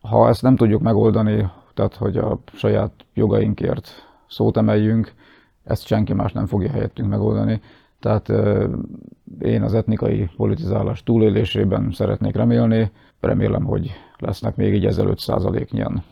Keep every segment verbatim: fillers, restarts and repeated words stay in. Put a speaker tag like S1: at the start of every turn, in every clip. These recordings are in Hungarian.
S1: Ha ezt nem tudjuk megoldani, tehát hogy a saját jogainkért szót emeljünk, ezt senki más nem fogja helyettünk megoldani. Tehát én az etnikai politizálás túlélésében szeretnék remélni. Remélem, hogy lesznek még így ezzel öt százaléknyian.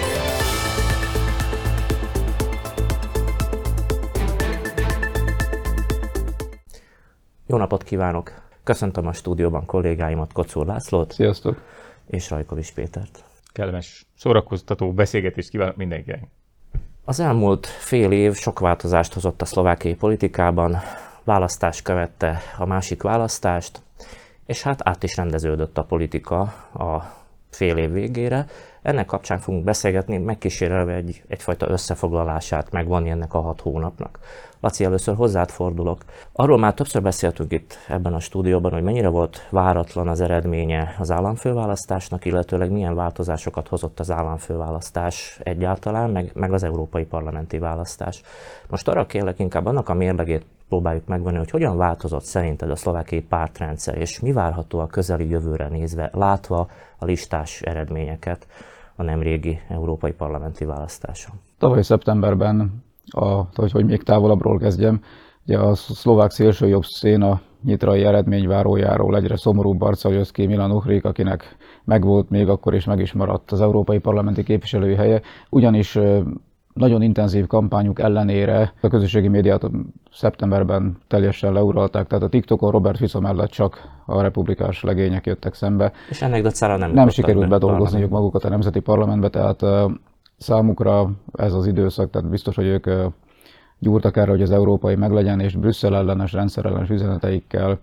S2: Jó napot kívánok! Köszöntöm a stúdióban kollégáimat, Kocúr Lászlót.
S1: Sziasztok!
S2: És Rajkovics Pétert.
S3: Kellemes, szórakoztató beszélgetést kívánok mindenkinek!
S2: Az elmúlt fél év sok változást hozott a szlovákiai politikában, választás követte a másik választást, és hát át is rendeződött a politika a fél év végére. Ennek kapcsán fogunk beszélgetni, megkísérelve egy, egyfajta összefoglalását megvonni ennek a hat hónapnak. Laci, először hozzád fordulok. Arról már többször beszéltünk itt ebben a stúdióban, hogy mennyire volt váratlan az eredménye az államfőválasztásnak, illetőleg milyen változásokat hozott az államfőválasztás egyáltalán, meg, meg az európai parlamenti választás. Most arra kérlek, inkább annak a mérlegét próbáljuk megvenni, hogy hogyan változott szerinted a szlovákiai pártrendszer, és mi várható a közeli jövőre nézve, látva a listás eredményeket a nemrégi európai parlamenti választáson.
S1: Tavaly szeptemberben, a, hogy, hogy még távolabbról kezdjem, ugye a szlovák szélsőjobb széna nyitrai eredményvárójáról egyre szomorúbb arccal jössz ki Milan Uhrik, akinek megvolt még akkor és meg is maradt az európai parlamenti képviselői helye, ugyanis nagyon intenzív kampányuk ellenére a közösségi médiát szeptemberben teljesen leuralták, tehát a TikTokon Robert Fico mellett csak a republikás legények jöttek szembe.
S2: És ennek dacára nem,
S1: nem sikerült be bedolgozniuk magukat a nemzeti parlamentbe, tehát uh, számukra ez az időszak, tehát biztos, hogy ők uh, gyúrtak erre, hogy az európai meglegyen, és Brüsszel ellenes, rendszerellenes üzeneteikkel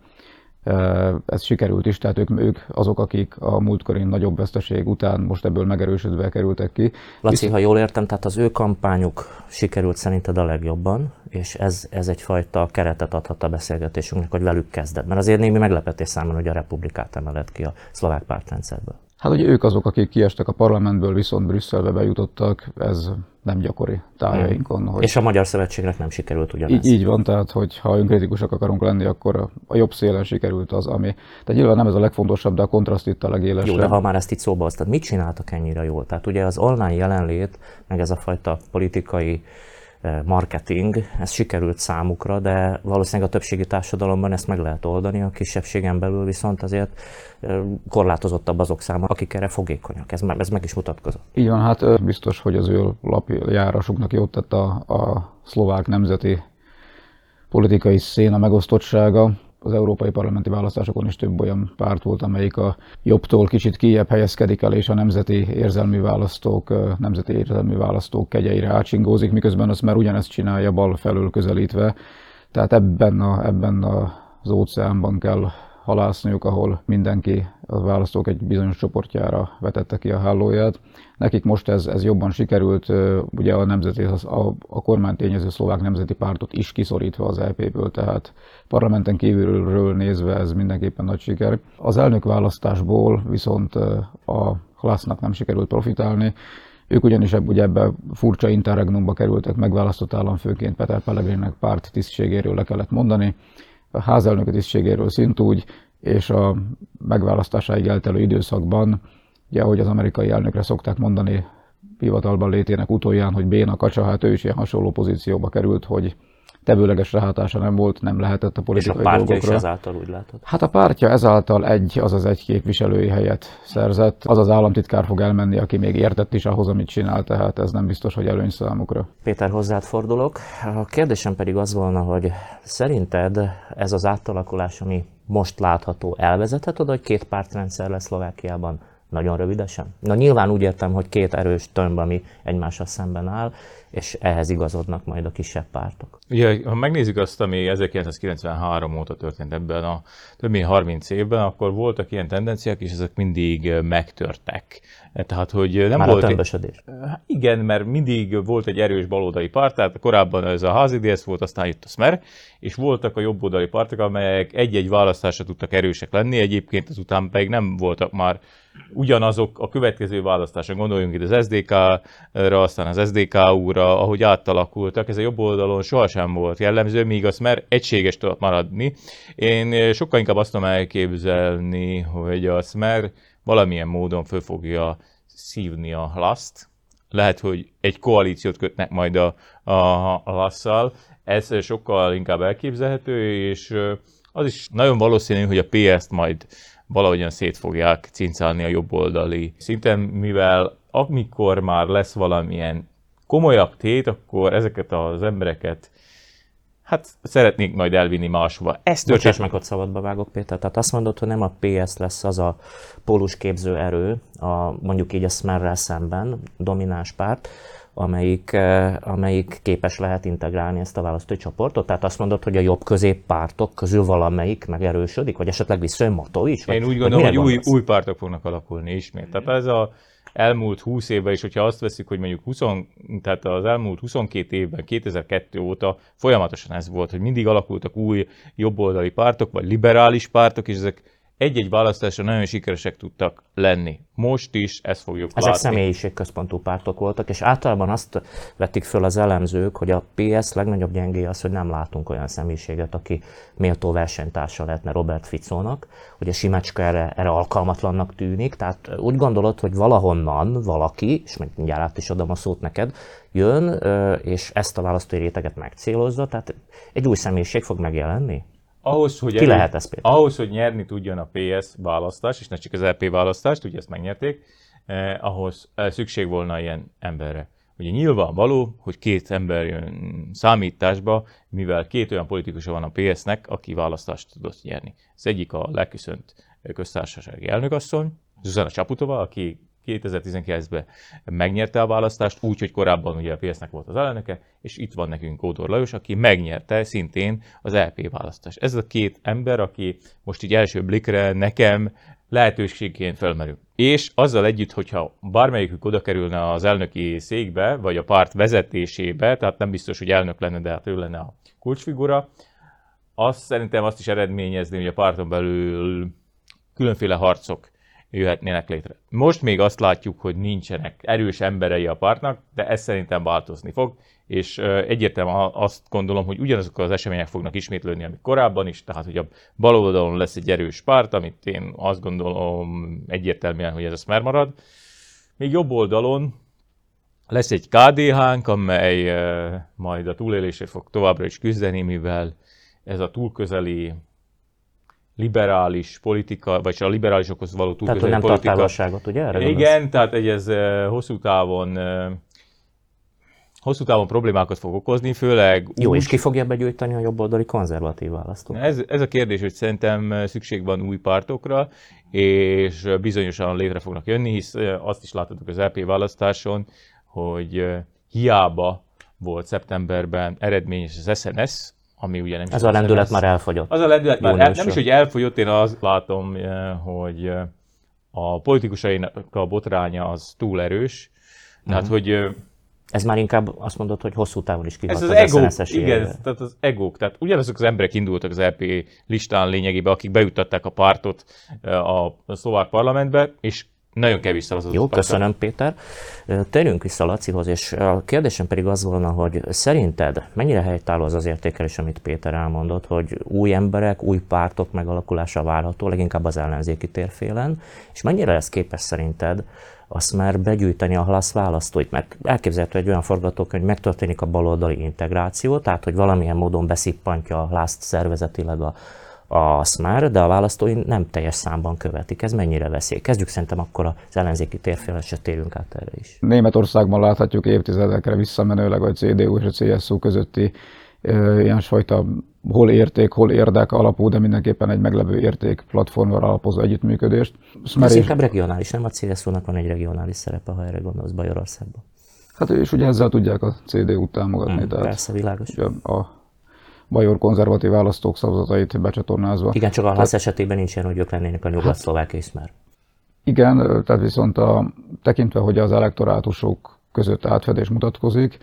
S1: ez sikerült is, tehát ők, ők azok, akik a múltkori nagyobb veszteség után most ebből megerősödve kerültek ki.
S2: Laci, ha jól értem, tehát az ő kampányuk sikerült szerinted a legjobban, és ez, ez egyfajta keretet adhat a beszélgetésünknek, hogy velük kezdett. Mert azért némi meglepetés számomra, hogy a republikát emelett ki a szlovák pártrendszerből.
S1: Hát, hogy ők azok, akik kiestek a parlamentből, viszont Brüsszelbe bejutottak, ez nem gyakori tájainkon. Hogy...
S2: És a Magyar Szövetségnek nem sikerült ugyanez.
S1: Így, így van, tehát hogy ha önkritikusak akarunk lenni, akkor a jobb szélen sikerült az, ami... Tehát nyilván nem ez a legfontosabb, de a kontraszt itt a legélesebb.
S2: Jó, de ha már ezt itt szóba hoztad, mit csináltak ennyire jól? Tehát ugye az online jelenlét, meg ez a fajta politikai marketing, ez sikerült számukra, de valószínűleg a többségi társadalomban ezt meg lehet oldani, a kisebbségen belül viszont azért korlátozottabb azok száma, akik erre fogékonyak. Ez, ez meg is mutatkozott.
S1: Így van, hát biztos, hogy az ő lapjárásuknak jót tett a, a szlovák nemzeti politikai széna megosztottsága. Az európai parlamenti választásokon is több olyan párt volt, amelyik a jobbtól kicsit kijebb helyezkedik el, és a nemzeti érzelmű választók, nemzeti érzelmű választók kegyeire átsingózik, miközben azt már ugyanezt csinálja bal felől közelítve. Tehát ebben, a, ebben az óceánban kell halászniuk, ahol mindenki, a választók egy bizonyos csoportjára vetette ki a hálóját. Nekik most ez, ez jobban sikerült, ugye a, nemzeti, a, a kormánytényező szlovák nemzeti pártot is kiszorítva az é pé-ből, tehát parlamenten kívülről nézve ez mindenképpen nagy siker. Az elnökválasztásból viszont a Hlasznak nem sikerült profitálni. Ők ugyanis ugye ebbe furcsa interregnumba kerültek, megválasztott államfőként Peter Pellegrinek párt tisztségéről le kellett mondani, a házelnöki tisztségéről szintúgy, és a megválasztásáig eltelő időszakban, ugye ahogy az amerikai elnökre szokták mondani hivatalban létének utolján, hogy béna kacsa, hát ő is ilyen hasonló pozícióba került, hogy tevőleges ráhatása nem volt, nem lehetett a politikai dolgokra. És a pártja
S2: dolgokra. Is ezáltal úgy látod?
S1: Hát a pártja ezáltal egy, azaz egy képviselői helyet szerzett. Az az államtitkár fog elmenni, aki még értett is ahhoz, amit csinál, tehát ez nem biztos, hogy előny számukra.
S2: Péter, hozzád fordulok. A kérdésem pedig az volna, hogy szerinted ez az átalakulás, ami most látható, elvezethet oda, hogy két pártrendszer lesz Szlovákiában? Nagyon rövidesen? Na nyilván úgy értem, hogy két erős tömb, ami egymással szemben áll, és ehhez igazodnak majd a kisebb pártok.
S3: Ugye, ha megnézzük azt, ami ezerkilencszázkilencvenhárom óta történt ebben a több mint harminc évben, akkor voltak ilyen tendenciák, és ezek mindig megtörtek. Tehát, hogy nem
S2: Már
S3: volt
S2: a tömbösödés.
S3: Igen, mert mindig volt egy erős baloldali párt, tehát korábban ez a há zé dé es volt, aztán jött a Smer, és voltak a jobboldali pártok, amelyek egy-egy választásra tudtak erősek lenni, egyébként azután pedig nem voltak már ugyanazok a következő választáson, gondoljunk itt az es dé ká-ra, aztán az es dé ká ú-ra, ahogy átalakultak, ez a jobb oldalon sohasem volt jellemző, míg a Smer egységes tudott maradni. Én sokkal inkább azt tudom elképzelni, hogy a Smer valamilyen módon föl fogja szívni a laszt. Lehet, hogy egy koalíciót kötnek majd a, a, a lasszal. Ez sokkal inkább elképzelhető, és az is nagyon valószínű, hogy a pé es-t majd valahogyan szét fogják cincálni a jobboldali szinten, mivel amikor már lesz valamilyen komolyabb tét, akkor ezeket az embereket hát szeretnék majd elvinni máshova. Ez történt.
S2: Bocsáss meg, ott szabadba vágok, Péter. Tehát azt mondod, hogy nem a pé es lesz az a pólusképző erő, a, mondjuk így a Smerrel szemben, domináns párt, amelyik, amelyik képes lehet integrálni ezt a választói csoportot? Tehát azt mondod, hogy a jobb-közép pártok közül valamelyik megerősödik, vagy esetleg visszajön Mató is?
S3: Én úgy gondolom, hogy új, új pártok fognak alakulni ismét. Tehát ez a elmúlt húsz évben is, hogyha azt veszik, hogy mondjuk húsz, tehát az elmúlt huszonkét évben, kétezer-kettő óta folyamatosan ez volt, hogy mindig alakultak új jobboldali pártok, vagy liberális pártok, és ezek egy-egy választásra nagyon sikeresek tudtak lenni. Most is ezt fogjuk
S2: Ezek
S3: látni.
S2: Ezek személyiségközpontú pártok voltak, és általában azt vették föl az elemzők, hogy a pé es legnagyobb gyengéje az, hogy nem látunk olyan személyiséget, aki méltó versenytársa lehetne Robert Ficónak. Ugye Simecska erre, erre alkalmatlannak tűnik, tehát úgy gondolod, hogy valahonnan valaki, és mindjárt át is adom a szót neked, jön, és ezt a választói réteget megcélozza, tehát egy új személyiség fog megjelenni?
S3: Ahhoz, hogy,
S2: Ki
S3: elő,
S2: lehet ez például?
S3: ahhoz, hogy nyerni tudjon a pé es választást, és ne csak az é pé választást, ugye ezt megnyerték, eh, ahhoz eh, szükség volna ilyen emberre. Ugye nyilvánvaló, hogy két ember jön számításba, mivel két olyan politikusa van a pé es-nek, aki választást tudott nyerni. Az egyik a leköszönt köztársasági elnökasszony, Zuzana Csaputova, aki kétezer-tizenkilencben megnyerte a választást, úgy, hogy korábban ugye a pé es-nek volt az elnöke, és itt van nekünk Kódor Lajos, aki megnyerte szintén az é pé választást. Ez a két ember, aki most így első blikre nekem lehetőségként felmerül. És azzal együtt, hogyha bármelyikük oda kerülne az elnöki székbe, vagy a párt vezetésébe, tehát nem biztos, hogy elnök lenne, de hát ő lenne a kulcsfigura, azt szerintem azt is eredményezni, hogy a párton belül különféle harcok jöhetnének létre. Most még azt látjuk, hogy nincsenek erős emberei a pártnak, de ez szerintem változni fog, és egyértelműen azt gondolom, hogy ugyanazok az események fognak ismétlődni, amik korábban is, tehát hogy a bal oldalon lesz egy erős párt, amit én azt gondolom egyértelműen, hogy ez a Smer marad. Még jobb oldalon lesz egy ká dé hánk, amely majd a túlélésért fog továbbra is küzdeni, mivel ez a túlközeli liberális politika, vagy a liberálisokhoz való túlközeli
S2: tehát,
S3: politika.
S2: Tehát nem tart távolságot, ugye? Erre
S3: igen,
S2: gondolsz?
S3: tehát egy ez hosszú távon hosszú távon problémákat fog okozni, főleg
S2: Jó,
S3: úgy,
S2: és ki fogja begyűjteni a jobboldali konzervatív választókat?
S3: Ez, ez a kérdés, hogy szerintem szükség van új pártokra, és bizonyosan létre fognak jönni, hisz azt is láthatok az é pé választáson, hogy hiába volt szeptemberben eredményes az es en es, ami ugye nem is
S2: Ez a lendület már elfogyott.
S3: Az a lendület már el, nem is, hogy elfogyott, én azt látom, hogy a politikusainak a botránya az túl erős. Tehát, mm. hogy
S2: ez már inkább azt mondod, hogy hosszú távon is kihat
S3: az,
S2: az,
S3: az
S2: az
S3: egók,
S2: es en es
S3: igen, tehát az egók. Tehát ugyanazok az emberek indultak az é pé listán lényegében, akik bejuttatták a pártot a szlovák parlamentbe, és nagyon kevés szavazatot.
S2: Jó, köszönöm Péter. Térjünk vissza Lacihoz, és a kérdésem pedig az volna, hogy szerinted mennyire helytálló az az értékelés, amit Péter elmondott, hogy új emberek, új pártok megalakulása várható, leginkább az ellenzéki térfélen, és mennyire lesz képes szerinted azt már begyűjteni a Halasz választóit, mert elképzelhető egy olyan forgatókönyv, hogy megtörténik a baloldali integráció, tehát hogy valamilyen módon beszippantja a Halaszt szervezetileg a a Smer, de a választói nem teljes számban követik. Ez mennyire veszély? Kezdjük szerintem akkor az ellenzéki térfélen, se térjünk át erre is.
S1: Németországban láthatjuk évtizedekre visszamenőleg a cé dé u és a cé es u közötti e, ilyesfajta hol érték, hol érdek alapú, de mindenképpen egy meglevő érték platformra alapozó együttműködést.
S2: Smer ez és... inkább regionális, nem? A cé es u-nak van egy regionális szerepe, ha erre gondolsz Bajorországban.
S1: Hát és ugye ezzel tudják a cé dé u-t támogatni.
S2: Hmm,
S1: tehát
S2: persze, világos.
S1: A bajor konzervatív választók szavazatait becsatornázva.
S2: Igen, csak a Halasz esetében nincs ilyen, hogy ők lennének a nyugat-szlovák és Smer.
S1: Igen, tehát viszont a, tekintve, hogy az elektorátusok között átfedés mutatkozik,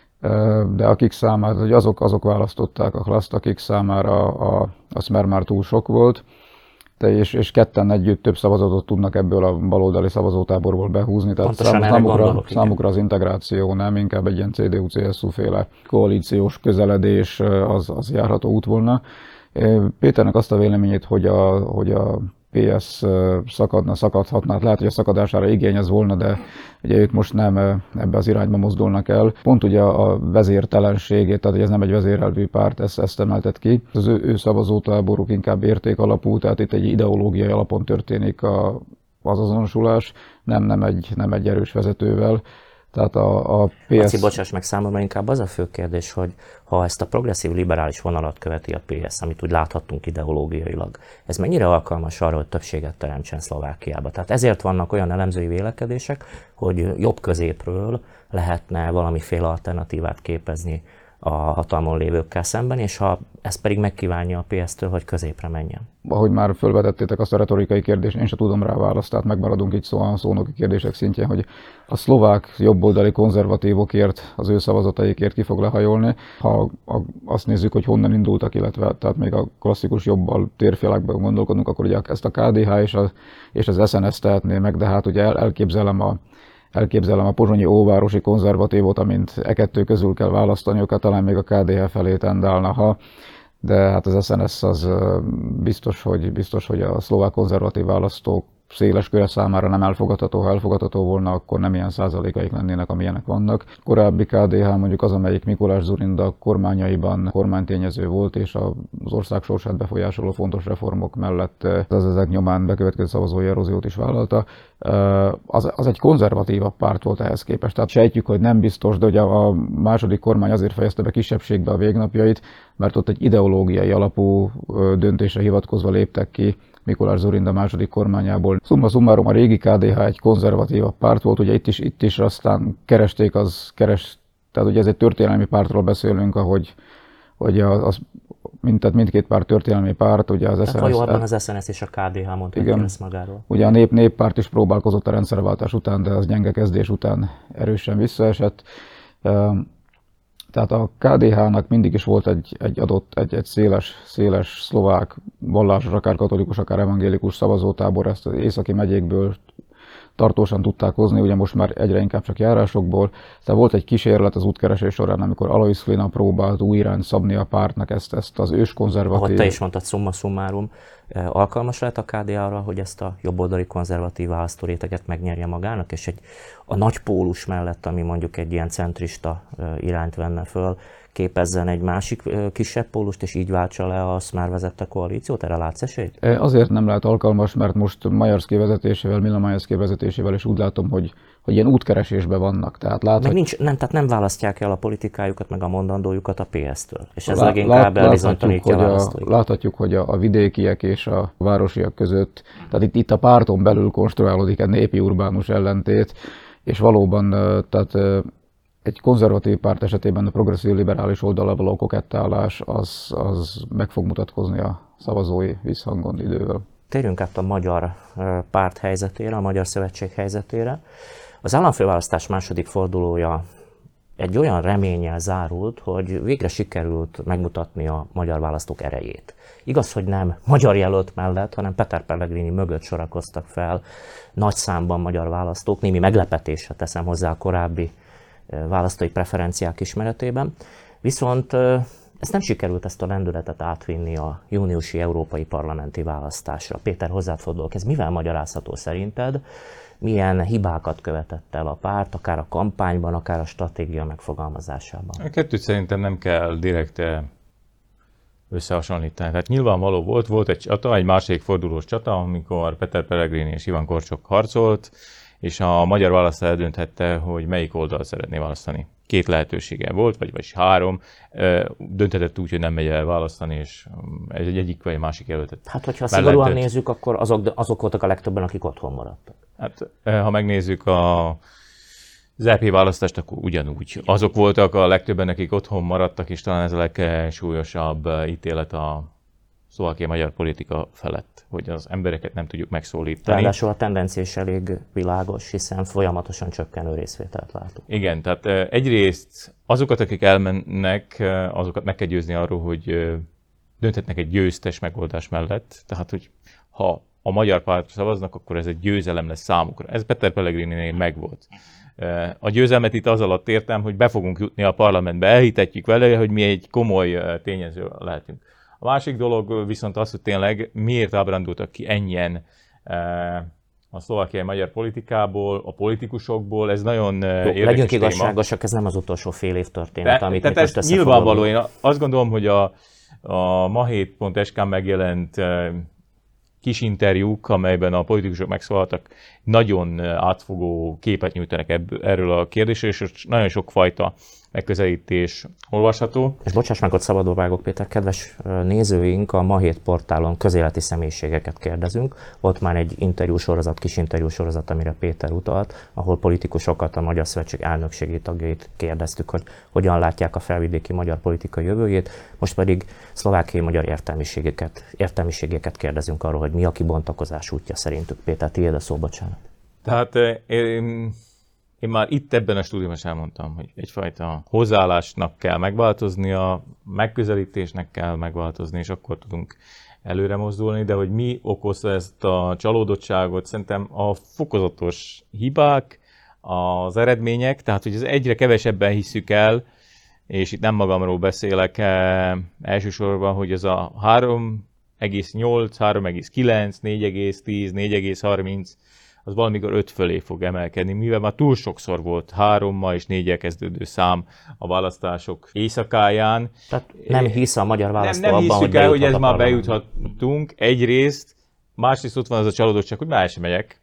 S1: de akik számára, hogy azok, azok választották a Halaszt, akik számára a, a Smer már túl sok volt, de és, és ketten együtt több szavazatot tudnak ebből a baloldali szavazótáborból behúzni, tehát szám, számukra, gondolok, számukra az integráció nem, inkább egy ilyen cé dé u cé es u féle koalíciós közeledés az, az járható út volna. Péternek azt a véleményét, hogy a, hogy a pé es szakadna, szakadhatna. Hát lehet, hogy a szakadására igény ez volna, de ugye ők most nem ebbe az irányba mozdulnak el. Pont ugye a vezértelenségét, tehát hogy ez nem egy vezérelvű párt, ezt, ezt emeltet ki. Az ő, ő szavazótáboruk inkább érték alapú, tehát itt egy ideológiai alapon történik a, az azonosulás, nem, nem, egy, nem egy erős vezetővel. Tehát a, a pé es...
S2: Laci, bocsáss meg, számomra inkább az a fő kérdés, hogy ha ezt a progresszív liberális vonalat követi a pé es, amit úgy láthattunk ideológiailag, ez mennyire alkalmas arra, hogy többséget teremtsen Szlovákiába? Tehát ezért vannak olyan elemzői vélekedések, hogy jobb középről lehetne valamiféle alternatívát képezni a hatalmon lévőkkel szemben, és ha ez pedig megkívánja a pé es-től, hogy középre menjen.
S1: Ahogy már fölvetettétek azt a retorikai kérdést, én sem tudom rá választ, tehát megmaradunk itt szó a szónoki kérdések szintjén, hogy a szlovák jobboldali konzervatívokért, az ő szavazataikért ki fog lehajolni. Ha azt nézzük, hogy honnan indultak, illetve tehát még a klasszikus jobbal térfélekben gondolkodunk, akkor ugye ezt a ká dé há és, a, és az es en es tehetné meg, de hát ugye el, elképzelem a Elképzelem a pozsonyi óvárosi konzervatívot, amint e kettő közül kell választaniuk, talán még a ká dé há felé tendálna, ha, de hát az es en es az biztos, hogy, biztos, hogy a szlovák konzervatív választók széles köre számára nem elfogadható. Ha elfogadható volna, akkor nem ilyen százalékaik lennének, amilyenek vannak. Korábbi ká dé há mondjuk az, amelyik Mikulás Dzurinda kormányaiban kormánytényező volt, és az ország sorsát befolyásoló fontos reformok mellett az ezek nyomán bekövetkező szavazói eróziót is vállalta. Az, az egy konzervatívabb párt volt ehhez képest. Tehát sejtjük, hogy nem biztos, de ugye a második kormány azért fejezte be kisebbségbe a végnapjait, mert ott egy ideológiai alapú döntésre hivatkozva léptek ki Mikulás Dzurinda második kormányából. Summa summarum a régi ká dé há egy konzervatívabb párt volt, ugye itt is, itt is aztán keresték, az keres, tehát ugye ez egy történelmi pártról beszélünk, ahogy hogy az, mind, tehát mindkét párt történelmi párt, ugye az es en es...
S2: Tehát valójában az es en es és a ká dé há mondhatja ezt magáról.
S1: Ugye a nép, néppárt is próbálkozott a rendszerváltás után, de az gyenge kezdés után erősen visszaesett. Tehát a ká dé há-nak mindig is volt egy, egy adott, egy, egy széles, széles szlovák vallásos, akár katolikus, akár evangélikus szavazótábor, ezt az északi megyékből tartósan tudták hozni, ugye most már egyre inkább csak járásokból. Tehát volt egy kísérlet az útkeresés során, amikor Alois Flina próbált új irányt szabni a pártnak, ezt, ezt az őskonzervatív...
S2: Ahogy te is mondtad, summa summarum, alkalmas lehet a ká dé há arra, hogy ezt a jobboldali konzervatív választóréteget megnyerje magának, és egy, a nagy pólus mellett, ami mondjuk egy ilyen centrista irányt venne föl, képezzen egy másik kisebb pólust, és így váltsa le a SZMER vezette koalíciót? Erre látsz esélyt?
S1: Azért nem lehet alkalmas, mert most Majerszki vezetésével, Mila Majerszki vezetésével is úgy látom, hogy, hogy ilyen útkeresésben vannak. Tehát láthat...
S2: Meg nincs, nem, tehát nem választják el a politikájukat, meg a mondandójukat a pé es-től. És ez
S1: Lá,
S2: leginkább
S1: lát,
S2: elbizonytalanítja a választóikat.
S1: Láthatjuk, hogy a, a vidékiek és a városiak között, tehát itt, itt a párton belül konstruálódik egy népi urbánus ellentét, és valóban tehát egy konzervatív párt esetében a progresszív liberális oldalra való kokettálás az, az meg fog mutatkozni a szavazói visszhangon idővel.
S2: Térjünk át a magyar párt helyzetére, a Magyar Szövetség helyzetére. Az államfőválasztás második fordulója egy olyan reménnyel zárult, hogy végre sikerült megmutatni a magyar választók erejét. Igaz, hogy nem magyar jelölt mellett, hanem Peter Pellegrini mögött sorakoztak fel nagy számban magyar választók, némi meglepetésre teszem hozzá a korábbi választói preferenciák ismeretében. Viszont ezt nem sikerült ezt a lendületet átvinni a júniusi európai parlamenti választásra. Péter, hozzád fordulok, ez mivel magyarázható szerinted? Milyen hibákat követett el a párt, akár a kampányban, akár a stratégia megfogalmazásában?
S3: A kettőt szerintem nem kell direkt összehasonlítani. Tehát nyilvánvaló volt, volt egy csata, egy második fordulós csata, amikor Peter Pellegrini és Ivan Korcsok harcolt, és a magyar választás eldönthette, hogy melyik oldal szeretné választani. Két lehetősége volt, vagy, vagy három. Döntetett úgy, hogy nem megy el választani, és egy egyik vagy másik jelöltet.
S2: Hát, hogyha szigorúan nézzük, akkor azok, azok voltak a legtöbben, akik otthon maradtak.
S3: Hát, ha megnézzük a, az é pé választást, akkor ugyanúgy. Azok voltak a legtöbben, akik otthon maradtak, és talán ez a legsúlyosabb ítélet a szlovákiai magyar politika felett, hogy az embereket nem tudjuk megszólítani.
S2: Ráadásul a tendencia is elég világos, hiszen folyamatosan csökkenő részvételt látunk.
S3: Igen, tehát egyrészt azokat, akik elmennek, azokat meg kell győzni arról, hogy dönthetnek egy győztes megoldás mellett. Tehát, hogy ha a magyar pártra szavaznak, akkor ez egy győzelem lesz számukra. Ez Peter Pellegrininél megvolt. A győzelmet itt az alatt értem, hogy be fogunk jutni a parlamentbe, elhitetjük vele, hogy mi egy komoly tényező lehetünk. A másik dolog viszont az, hogy tényleg miért ábrándultak ki ennyien a szlovákiai magyar politikából, a politikusokból, ez nagyon Jó, érdekes
S2: legyünk
S3: téma.
S2: igazságosak, ez nem az utolsó fél év történet,
S3: De,
S2: amit
S3: tehát
S2: most
S3: ez nyilvánvaló, én azt gondolom, hogy a, a mahét pont es ká megjelent kis interjúk, amelyben a politikusok megszólaltak, nagyon átfogó képet nyújtanak ebből, erről a kérdésről, és nagyon sokfajta megközelítés olvasható.
S2: És bocsáss meg, ott szabadon vágok, Péter, kedves nézőink, a Mahét portálon közéleti személyiségeket kérdezünk. Ott már egy interjúsorozat, kis interjúsorozat, amire Péter utalt, ahol politikusokat, a Magyar Szövetség elnökségi tagjait kérdeztük, hogy hogyan látják a felvidéki magyar politika jövőjét. Most pedig szlovákiai magyar értelmiségeket, értelmiségeket kérdezünk arról, hogy mi a kibontakozás útja szerintük. Péter, tiéd a szó, bocsánat.
S3: Tehát én... Én már itt ebben a stúdióban is elmondtam, hogy egyfajta hozzáállásnak kell megváltoznia, megközelítésnek kell megváltozni, és akkor tudunk előre mozdulni, de hogy mi okozza ezt a csalódottságot, szerintem a fokozatos hibák, az eredmények, tehát hogy ez egyre kevesebben hisszük el, és itt nem magamról beszélek eh, elsősorban, hogy ez a három egész nyolc, három egész kilenc, négy egész tíz, négy egész harminc, az valamikor öt fölé fog emelkedni, mivel már túl sokszor volt hárommal és négyel kezdődő szám a választások éjszakáján.
S2: Tehát nem hisz a magyar választó
S3: nem, nem
S2: abban, hogy
S3: el, hogy ez már
S2: parlament.
S3: bejuthatunk egyrészt, másrészt ott van az a csalódottság, hogy már el sem megyek.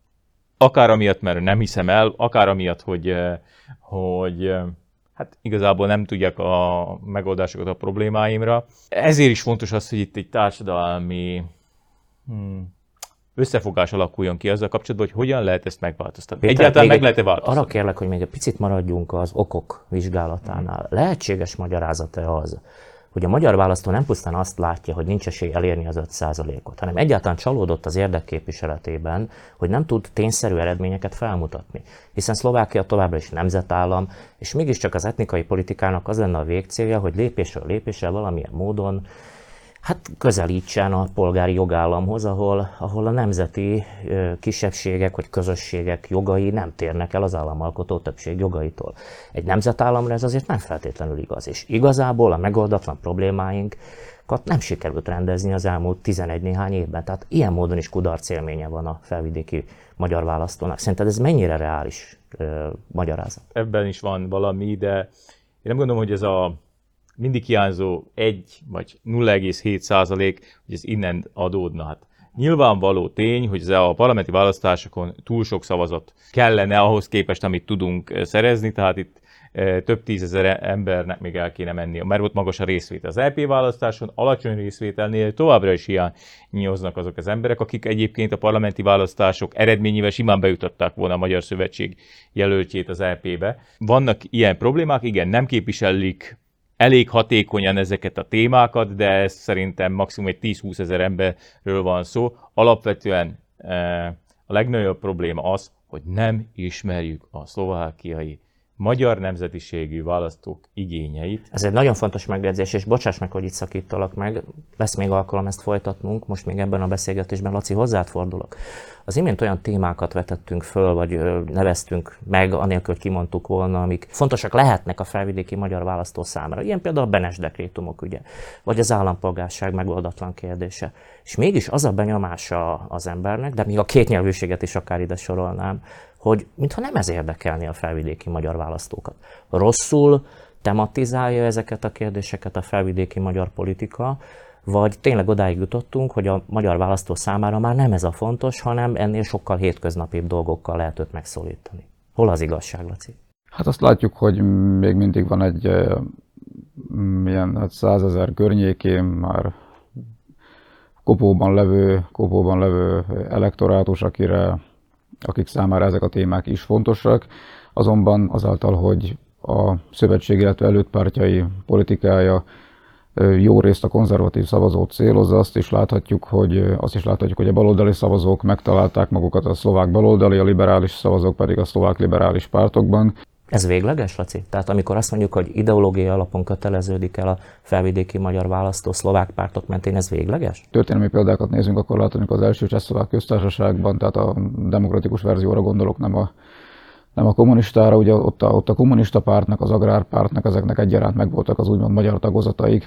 S3: Akár amiatt, mert nem hiszem el, akár amiatt, hogy, hogy hát igazából nem tudják a megoldásokat a problémáimra. Ezért is fontos az, hogy itt egy társadalmi hmm, összefogás alakuljon ki azzal kapcsolatban, hogy hogyan lehet ezt megváltoztatni.
S2: Péter,
S3: egyáltalán meg lehet-e változtatni?
S2: Arra kérlek, hogy még egy picit maradjunk az okok vizsgálatánál. Lehetséges magyarázata az, hogy a magyar választó nem pusztán azt látja, hogy nincs esély elérni az öt százalékot, hanem egyáltalán csalódott az érdekképviseletében, hogy nem tud tényszerű eredményeket felmutatni. Hiszen Szlovákia továbbra is nemzetállam, és mégiscsak az etnikai politikának az lenne a végcélja, hogy lépésről lépésre valamilyen módon hát közelítsen a polgári jogállamhoz, ahol, ahol a nemzeti ö, kisebbségek vagy közösségek jogai nem térnek el az államalkotó többség jogaitól. Egy nemzetállamra ez azért nem feltétlenül igaz, és igazából a megoldatlan problémáinkat nem sikerült rendezni az elmúlt tizenegy néhány évben. Tehát ilyen módon is kudarc élménye van a felvidéki magyar választónak. Szerinted ez mennyire reális ö, magyarázat?
S3: Ebben is van valami, de én nem gondolom, hogy ez a mindig hiányzó egy vagy nulla egész hét százalék, hogy ez innen adódna. Hát nyilvánvaló tény, hogy ez a parlamenti választásokon túl sok szavazat kellene ahhoz képest, amit tudunk szerezni, tehát itt e, több tízezer embernek még el kéne menni, mert ott magas a részvétel. Az é pé választáson alacsony részvételnél továbbra is hiányoznak azok az emberek, akik egyébként a parlamenti választások eredményével simán bejutatták volna a Magyar Szövetség jelöltjét az é pébe. Vannak ilyen problémák, igen, nem képviselik elég hatékonyan ezeket a témákat, de ez szerintem maximum egy tíz-húsz ezer emberről van szó. Alapvetően e, a legnagyobb probléma az, hogy nem ismerjük a szlovákiai magyar nemzetiségű választók igényeit.
S2: Ez egy nagyon fontos megjegyzés, és bocsáss meg, hogy itt szakítalak meg, lesz még alkalom ezt folytatnunk, most még ebben a beszélgetésben, Laci, hozzád fordulok. Az imént olyan témákat vetettünk föl, vagy neveztünk meg, anélkül, hogy kimondtuk volna, amik fontosak lehetnek a felvidéki magyar választó számára. Ilyen például a Benes dekrétumok ügye, vagy az állampolgárság megoldatlan kérdése. És mégis az a benyomása az embernek, de még a kétnyelvűséget is akár ide sorolnám, hogy mintha nem ez érdekelni a felvidéki magyar választókat. Rosszul tematizálja ezeket a kérdéseket a felvidéki magyar politika, vagy tényleg odáig jutottunk, hogy a magyar választó számára már nem ez a fontos, hanem ennél sokkal hétköznapibb dolgokkal lehet őt megszólítani. Hol az igazság, Laci?
S1: Hát azt látjuk, hogy még mindig van egy e, ilyen hát százezer környékén már kopóban levő, kopóban levő elektorátus, akire akik számára ezek a témák is fontosak, azonban azáltal, hogy a szövetség, illetve előttpártjai politikája jó részt a konzervatív szavazót célozza, azt is láthatjuk, hogy, azt is láthatjuk, hogy a baloldali szavazók megtalálták magukat a szlovák baloldali, a liberális szavazók pedig a szlovák liberális pártokban.
S2: Ez végleges, Laci? Tehát amikor azt mondjuk, hogy ideológiai alapon köteleződik el a felvidéki magyar választó szlovák pártok mentén, ez végleges?
S1: Történelmi példákat nézünk, akkor láthatjuk az első csehszlovák köztársaságban, tehát a demokratikus verzióra gondolok, nem a, nem a kommunistára, ugye ott a, ott a kommunista pártnak, az agrárpártnak, ezeknek egyaránt megvoltak az úgymond magyar tagozataik.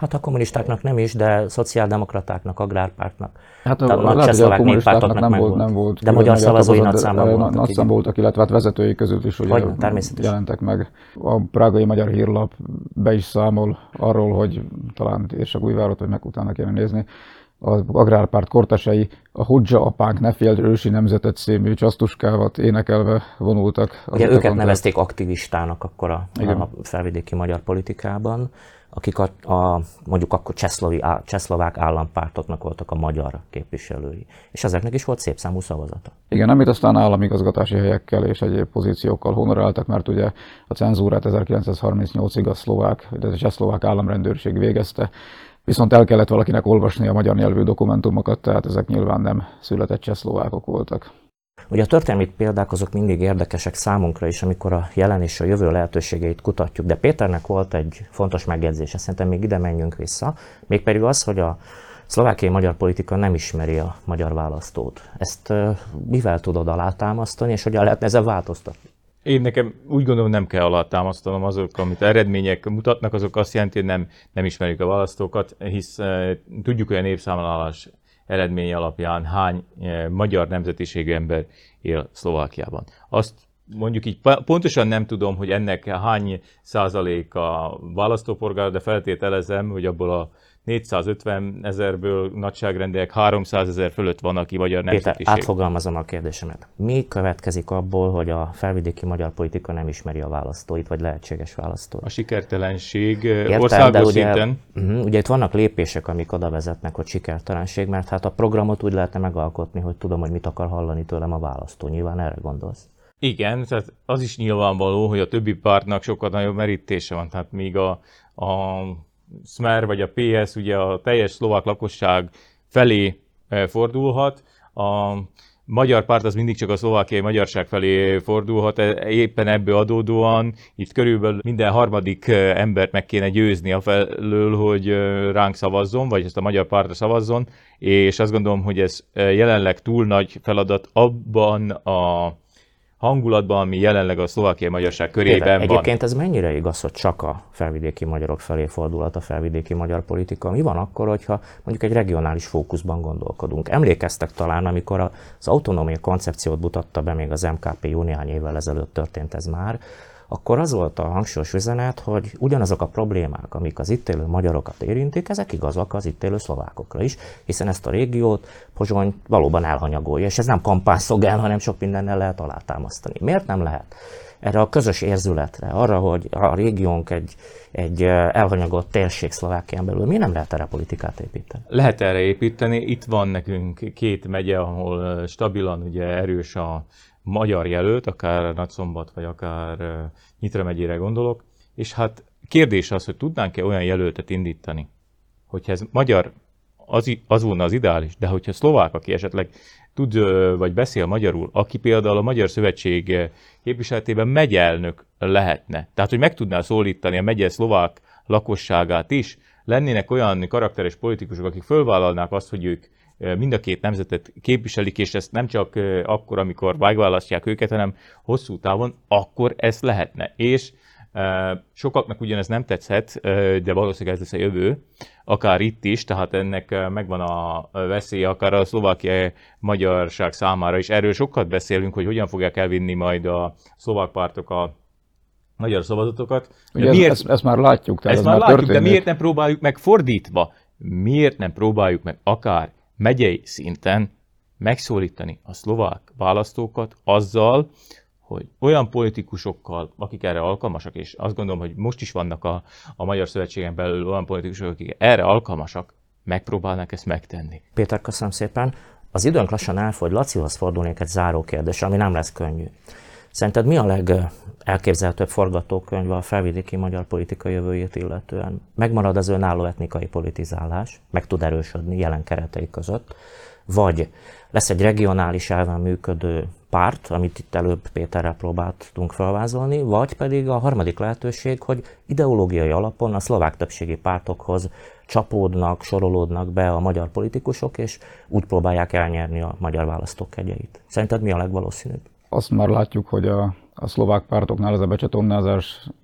S2: Hát a kommunistáknak nem is, de szociáldemokratáknak, agrárpártnak.
S1: Hát
S2: a,
S1: a, lehet, hogy a kommunistáknak nem volt, nem volt.
S2: De magyar szavazói nagy számban voltak.
S1: Nagy szám voltak, illetve hát vezetői között is ugye jelentek meg. A Prágai Magyar Hírlap be is számol arról, hogy talán Érsekújvárot, vagy meg utána kéne nézni, az agrárpárt kortesei a Hodzsa apánk ne fél ősi nemzetet című csasztuskávat énekelve vonultak.
S2: Ugye őket nevezték aktivistának akkor a, a felvidéki magyar politikában, akik a, a mondjuk akkor csehszlovák állampártoknak voltak a magyar képviselői. És ezeknek is volt szép számú szavazata.
S1: Igen, amit aztán államigazgatási helyekkel és egyéb pozíciókkal honoráltak, mert ugye a cenzúrát ezerkilencszázharmincnyolcig a szlovák, de a csehszlovák államrendőrség végezte. Viszont el kellett valakinek olvasni a magyar nyelvű dokumentumokat, tehát ezek nyilván nem született csehszlovákok voltak.
S2: Ugye a történelmi példák azok mindig érdekesek számunkra is, amikor a jelen és a jövő lehetőségeit kutatjuk, de Péternek volt egy fontos megjegyzése, szerintem még ide menjünk vissza, mégpedig az, hogy a szlovákiai magyar politika nem ismeri a magyar választót. Ezt uh, mivel tudod alátámasztani, és hogyan lehetne ezzel változtatni?
S3: Én nekem úgy gondolom, nem kell alátámasztanom, azok, amit eredmények mutatnak, azok azt jelenti, hogy nem, nem ismerjük a választókat, hisz uh, tudjuk, hogy a népszámlálás eredmény alapján hány uh, magyar nemzetiségű ember él Szlovákiában. Azt mondjuk így pontosan nem tudom, hogy ennek hány százalék a választópolgár, de feltételezem, hogy abból a négyszázötven ezerből nagyságrendileg háromszázezer fölött van, aki magyar nemzetiség.
S2: Péter, átfogalmazom a kérdésemet. Mi következik abból, hogy a felvidéki magyar politika nem ismeri a választóit, vagy lehetséges választóit?
S3: A sikertelenség
S2: Értem,
S3: országos
S2: ugye,
S3: szinten.
S2: Uh, ugye itt vannak lépések, amik oda vezetnek, hogy sikertelenség, mert hát a programot úgy lehetne megalkotni, hogy tudom, hogy mit akar hallani tőlem a választó. Nyilván erre gondolsz.
S3: Igen, tehát az is nyilvánvaló, hogy a többi pártnak sokkal nagyobb merítése van. Tehát míg a, a Smer vagy a pé es ugye a teljes szlovák lakosság felé fordulhat, a magyar párt az mindig csak a szlovákiai magyarság felé fordulhat, éppen ebből adódóan itt körülbelül minden harmadik embert meg kéne győzni afelől, hogy ránk szavazzon, vagy ezt a magyar pártra szavazzon, és azt gondolom, hogy ez jelenleg túl nagy feladat abban a hangulatban, ami jelenleg a szlovákiai magyarság körében
S2: Például,
S3: van.
S2: Egyébként ez mennyire igaz, hogy csak a felvidéki magyarok felé fordulhat a felvidéki magyar politika? Mi van akkor, hogyha mondjuk egy regionális fókuszban gondolkodunk? Emlékeztek talán, amikor az autonómia koncepciót mutatta be még az em ká pé jó néhány évvel ezelőtt történt ez már, akkor az volt a hangsúlyos üzenet, hogy ugyanazok a problémák, amik az itt élő magyarokat érintik, ezek igazak az itt élő szlovákokra is, hiszen ezt a régiót Pozsony valóban elhanyagolja, és ez nem kampányszlogán, hanem sok mindennel lehet alátámasztani. Miért nem lehet? Erre a közös érzületre, arra, hogy a régiónk egy, egy elhanyagolt térség Szlovákián belül, mi nem lehet erre politikát építeni?
S3: Lehet erre építeni. Itt van nekünk két megye, ahol stabilan ugye erős a magyar jelölt, akár Nagyszombat, vagy akár Nyitra megyére gondolok, és hát kérdés az, hogy tudnánk-e olyan jelöltet indítani, hogyha ez magyar, az, az volna az ideális, de hogyha szlovák, aki esetleg tud vagy beszél magyarul, aki például a Magyar Szövetség képviseletében megyeelnök lehetne, tehát hogy meg tudná szólítani a megye szlovák lakosságát is, lennének olyan karakteres politikusok, akik fölvállalnák azt, hogy ők mind a két nemzetet képviselik, és ezt nem csak akkor, amikor megválasztják őket, hanem hosszú távon, akkor ez lehetne. És e, sokaknak ugyanez nem tetszhet, de valószínűleg ez lesz a jövő, akár itt is, tehát ennek megvan a veszélye, akár a szlovákiai magyarság számára is. Erről sokat beszélünk, hogy hogyan fogják elvinni majd a szlovák pártok a magyar szavazatokat.
S1: Ugye miért, ezt, ezt már látjuk. Tehát
S3: ezt
S1: ez
S3: már
S1: már
S3: látjuk,
S1: történik.
S3: De miért nem próbáljuk meg fordítva? Miért nem próbáljuk meg akár megyei szinten megszólítani a szlovák választókat azzal, hogy olyan politikusokkal, akik erre alkalmasak, és azt gondolom, hogy most is vannak a, a Magyar Szövetségen belül olyan politikusok, akik erre alkalmasak, megpróbálnak ezt megtenni.
S2: Péter, köszönöm szépen. Az időnk lassan elfogy, Lacihoz fordulnék egy záró kérdés, ami nem lesz könnyű. Szerinted mi a legelképzelhetőbb forgatókönyv a felvidéki magyar politika jövőjét illetően? Megmarad az önálló etnikai politizálás, meg tud erősödni jelen keretei között, vagy lesz egy regionális elven működő párt, amit itt előbb Péterrel próbáltunk felvázolni, vagy pedig a harmadik lehetőség, hogy ideológiai alapon a szlovák többségi pártokhoz csapódnak, sorolódnak be a magyar politikusok, és úgy próbálják elnyerni a magyar választók kegyeit. Szerinted mi a legvalószínűbb?
S1: Azt már látjuk, hogy a, a szlovák pártoknál ez a becsatornázás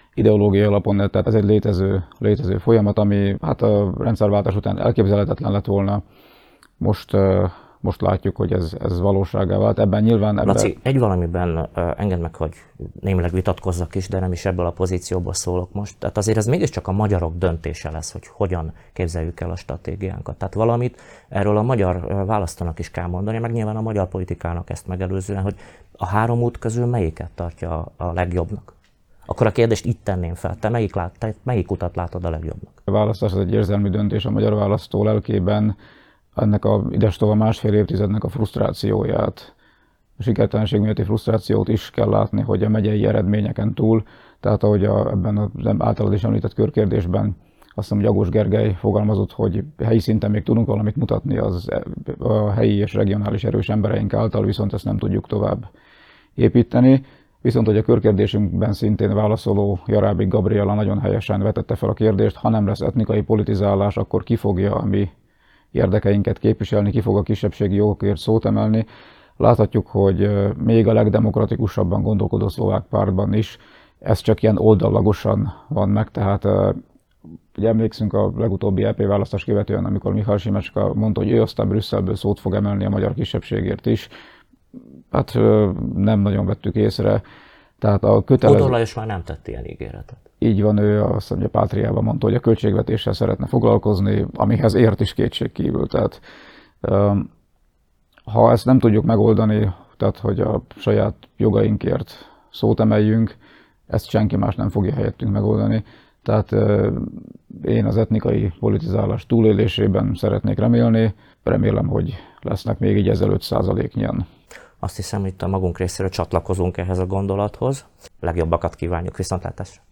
S1: ideológiai alapon, tehát ez egy létező, létező folyamat, ami hát a rendszerváltás után elképzelhetetlen lett volna. Most, most látjuk, hogy ez, ez valóságá vált. Ebben nyilván... Ebben...
S2: Laci, egy valamiben engedd meg, hogy némileg vitatkozzak is, de nem is ebből a pozícióból szólok most. Tehát azért ez mégiscsak a magyarok döntése lesz, hogy hogyan képzeljük el a stratégiánkat. Tehát valamit erről a magyar választónak is kell mondani, meg nyilván a magyar politikának ezt megelőzően, hogy a három út közül melyiket tartja a legjobbnak. Akkor a kérdést itt tenném fel. Te melyik, lát, te melyik utat látod a legjobbnak?
S1: A választás az egy érzelmi döntés a magyar választó lelkében. Ennek a idestova másfél évtizednek a frusztrációját, a sikertelenség miatti frusztrációt is kell látni, hogy a megyei eredményeken túl, tehát ahogy a, ebben az általad is említett körkérdésben azt hiszem, hogy Agós Gergely fogalmazott, hogy helyi szinten még tudunk valamit mutatni az a helyi és regionális erős embereink által, viszont ezt nem tudjuk tovább építeni. Viszont, hogy a körkérdésünkben szintén válaszoló Jarábik Gabriella nagyon helyesen vetette fel a kérdést, ha nem lesz etnikai politizálás, akkor ki fogja a mi érdekeinket képviselni, ki fog a kisebbségi jogokért szót emelni. Láthatjuk, hogy még a legdemokratikusabban gondolkodó szlovák pártban is ez csak ilyen oldallagosan van meg, tehát ugye emlékszünk a legutóbbi é pé választás követően, amikor Mihály Simecska mondta, hogy ő aztán Brüsszelből szót fog emelni a magyar kisebbségért is. Hát nem nagyon vettük észre. Tehát a kötelező...
S2: Odor Lajos már nem tett ilyen ígéretet.
S1: Így van, ő azt mondja, Pátriában mondta, hogy a költségvetéssel szeretne foglalkozni, amihez ért is kétségkívül. Tehát ha ezt nem tudjuk megoldani, tehát hogy a saját jogainkért szót emeljünk, ezt senki más nem fogja helyettünk megoldani. Tehát én az etnikai politizálás túlélésében szeretnék remélni. Remélem, hogy lesznek még így ezelőtt százaléknyian.
S2: Azt hiszem, hogy itt a magunk részéről csatlakozunk ehhez a gondolathoz. Legjobbakat kívánjuk, viszontlátásra!